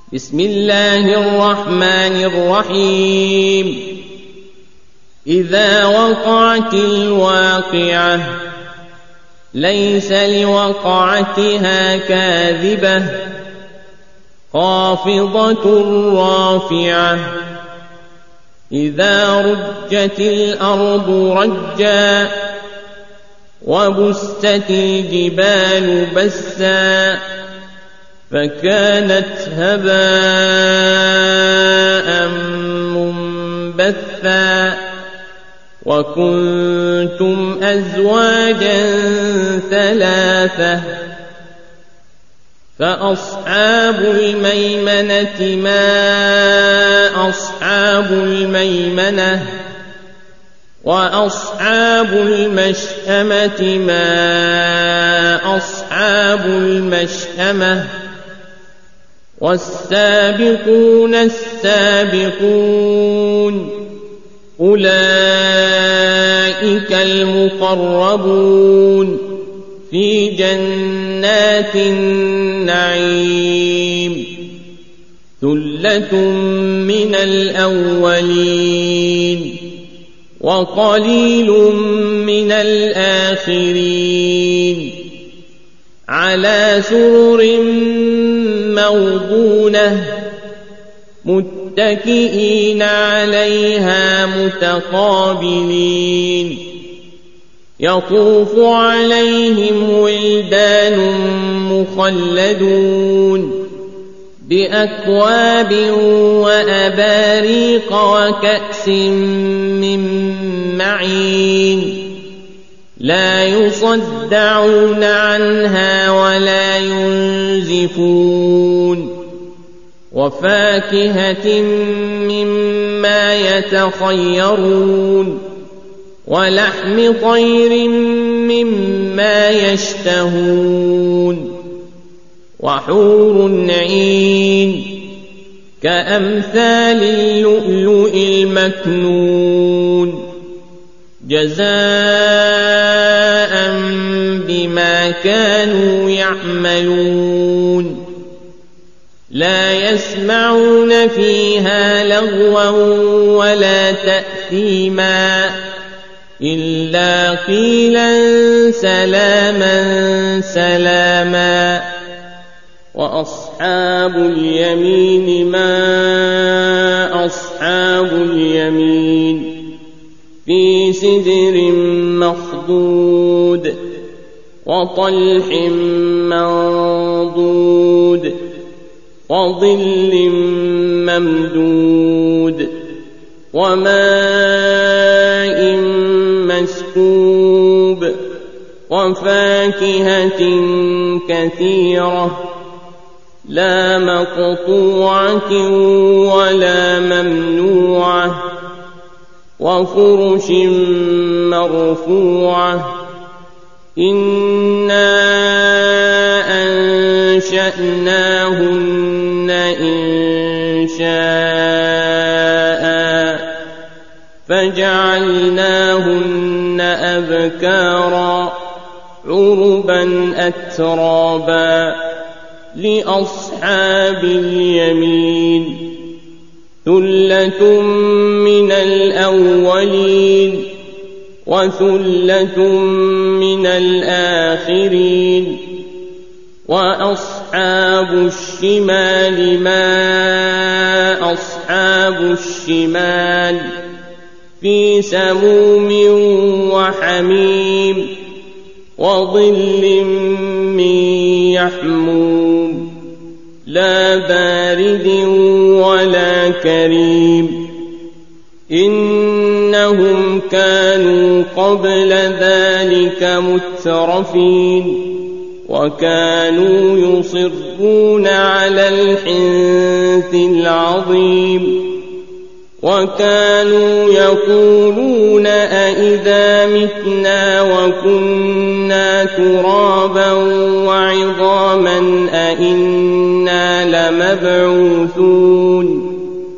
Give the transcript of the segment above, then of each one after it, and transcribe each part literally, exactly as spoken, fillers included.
بسم الله الرحمن الرحيم إذا وقعت الواقعة ليس لوقعتها كاذبة خافضة رافعة إذا رجت الأرض رجا وبست الجبال بسا فكانت هباء منبثا وكنتم أزواجا ثلاثة فأصحاب الميمنة ما أصحاب الميمنة وأصحاب المشأمة ما أصحاب المشأمة والسابقون السابقون أولئك المقربون في جنات النعيم ثلة من الأولين وقليل من الآخرين على سرر موضونة متكئين عليها متقابلين يطوف عليهم ولدان مخلدون بأكواب وأباريق وكأس من معين لا يصدعون عنها ولا ينزفون وفاكهة مما يتخيرون ولحم طير مما يشتهون وحور عين كأمثال اللؤلؤ المكنون جزاء بما كانوا يعملون لا يسمعون فيها لغوا ولا تأثيما إلا قيلا سلاما سلاما وأصحاب اليمين ما أصحاب اليمين في سدر مخضود وطلح منضود وظل ممدود وماء مسكوب وفاكهة كثيرة لا مقطوعة ولا ممنوعة وفرش مرفوعة إنا أنشأناهن إنشاء فجعلناهن أبكارا عربا أترابا لأصحاب اليمين ثلة من الأولين وثلة من الآخرين وأصحاب الشمال ما أصحاب الشمال في سموم وحميم وظل من يحموم لا بارد ولا كريم إنهم كانوا قبل ذلك مترفين وكانوا يصرون على الحنث العظيم وكانوا يقولون أئذا متنا وكنا ترابا وعظاما أئنا لمبعوثون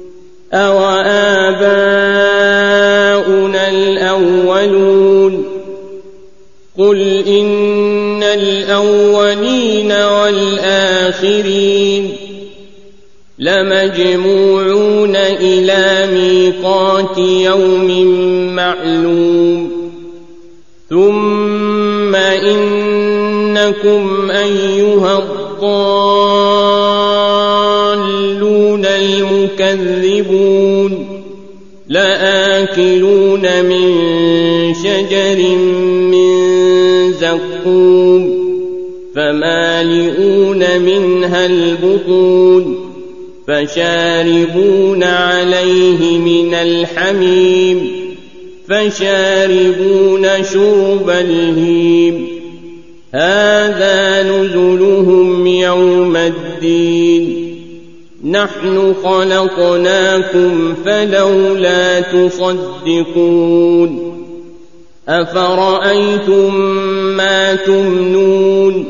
أوآباؤنا الأولون قل إن الأولين والآخرين لمجموعون إلى ميقات يوم معلوم ثم إنكم أيها الضالون المكذبون لآكلون من شجر من زقوم فمالئون منها البطون فشاربون عليه من الحميم فشاربون شرب الهيم هذا نزلهم يوم الدين نحن خلقناكم فلولا تصدقون أفرأيتم ما تمنون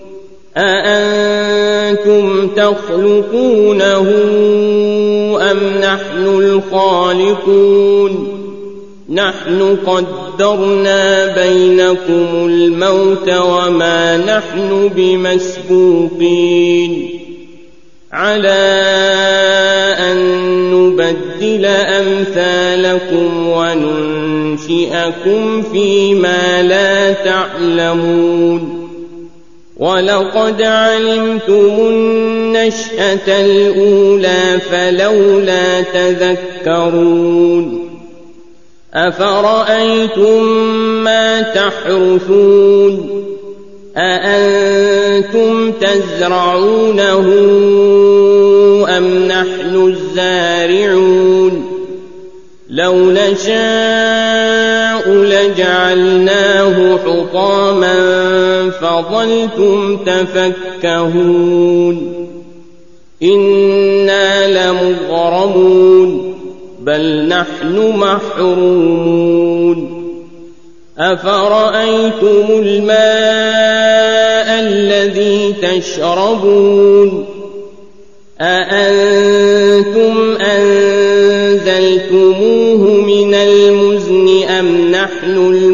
أأنتم تخلقونه أم نحن الخالقون نحن قدرنا بينكم الموت وما نحن بمسبوقين على أن نبدل أمثالكم وننشئكم فيما لا تعلمون ولقد علمتم النشأة الأولى فلولا تذكرون أفرأيتم ما تحرثون أأنتم تزرعونه أم نحن الزارعون لو نشاء لجعلناه حطاما فظلتم تفكهون إنا لمغرمون بل نحن محرومون أفرأيتم الماء الذي تشربون أأنتم أنزلتموه من المزن أم نحن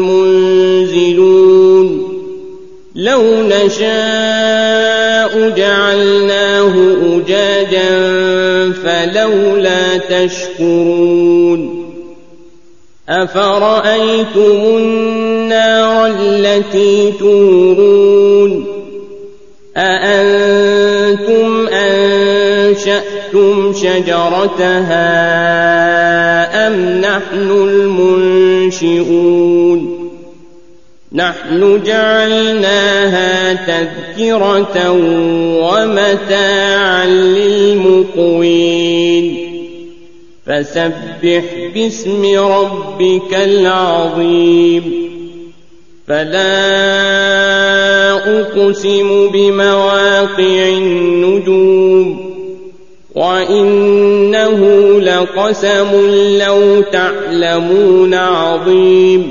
المنزلون لو نشاء جعلناه أجاجا فلولا تشكرون أفرأيتم النار التي تورون أأنتم أنشأتم شجرتها أم نحن المنشئون نحن جعلناها تذكرة ومتاعا للمقوين فسبح باسم ربك العظيم فلا أقسم بمواقع النجوم وإنه لقسم لو تعلمون عظيم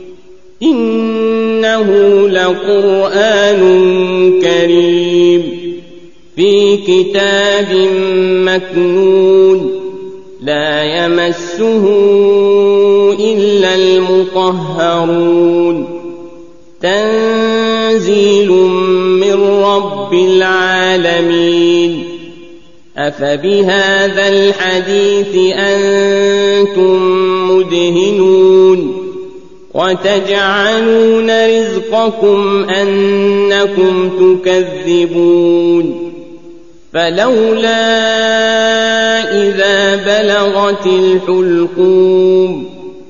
إنه لقرآن كريم في كتاب مكنون لا يمسه إلا المطهرون تنزيل من رب العالمين أفبهذا الحديث أنتم مدهنون وتجعلون رزقكم أنكم تكذبون فلولا إذا بلغت الحلقوم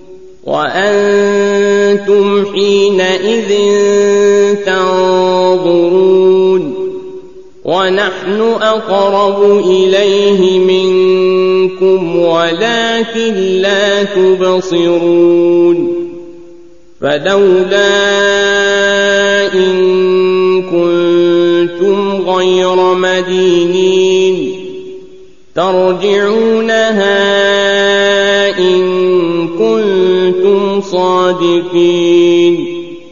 وأنتم حينئذ تنظرون ونحن أقرب إليه منكم ولكن لا تبصرون فلولا إن كنتم غير مدينين ترجعونها إن كنتم صادقين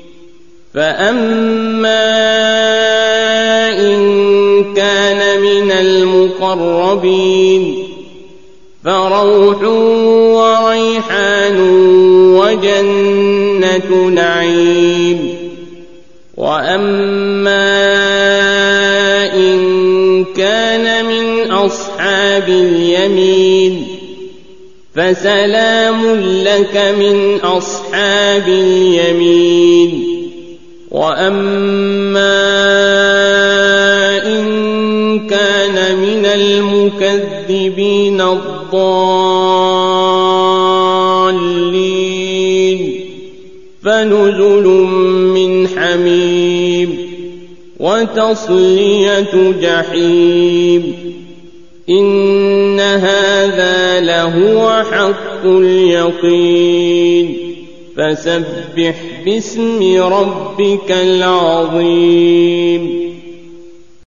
فأما إن كان من المقربين فروح وريحان وجنة نعيم وأما إن كان من أصحاب أصحاب اليمين فسلام لك من أصحاب اليمين وأما إن كان من المكذبين الضالين فنزل من حميم وتصلية جحيم إن هذا لهو حق اليقين فسبح باسم ربك العظيم